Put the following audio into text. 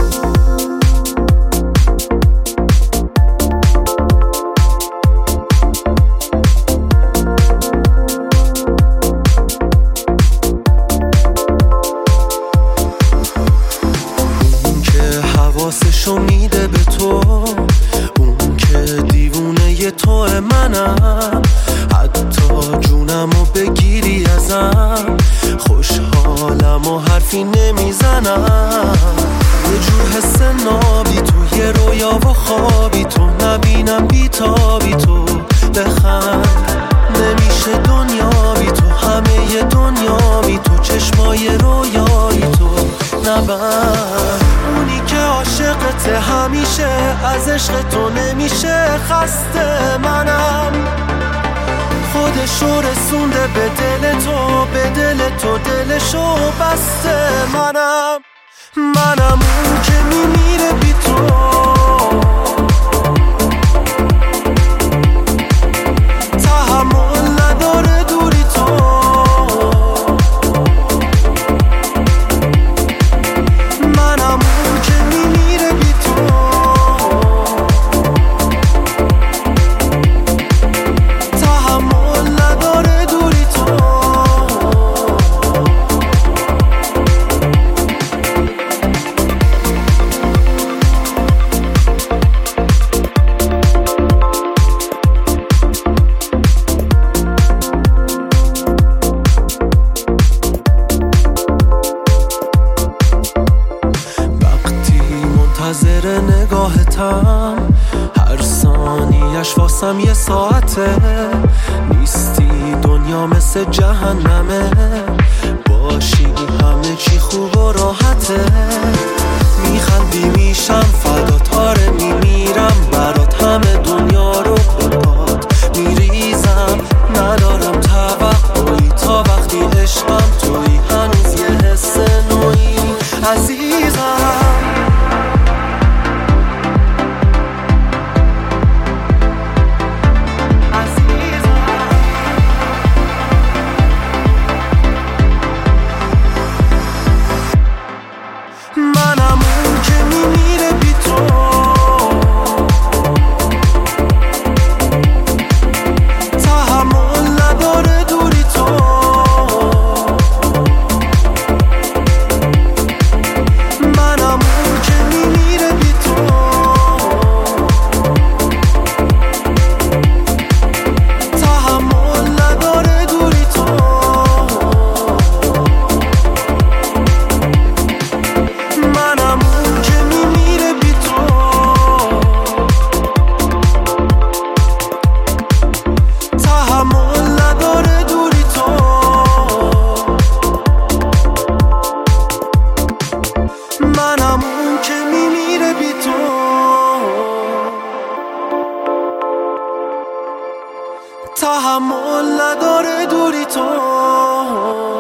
حواسشو میده به تو، اون که دیوونه توه منم، حتی جونمو بگیری ازم خوشحالم و حرفی نمیزنم. یه جور حس نابی تو، یه رویا و خوابی تو، نبینم بیتابی تو، بخند نمیشه دنیا بی تو، همه دنیا بی تو، چشمای رویایی تو نبند. اونی که عاشقته همیشه، از عشق تو نمیشه خسته، منم خودشو رسونده به دل تو، به دل تو دلشو بسته، منم اون که میمیره بی تو. تحمل نداره دوری تو، منم اون که میمیره بی تو. تحمل نداره دوری تو. منتظر نگاهتم، هر ثانیش واسم یه ساعته، نیستی دنیا مثل جهنمه، باشی همه چی خوب و راحته، میخندی میشم فدات، آره میمیرم برات، همه دنیا رو به پات میریزم، ندارم توقعی تا وقتی عشقم توی، هنوز یه حس نوعی عزیزم. منم اون که میمیره بی تو. تحمل نداره دوری تو. منم اون که میمیره بی تو. تحمل نداره دوری تو. منم اون که میمیره بی تو. تحمل نداره دوری تو. منم اون که میمیره بی تو. تحمل نداره دوری تو.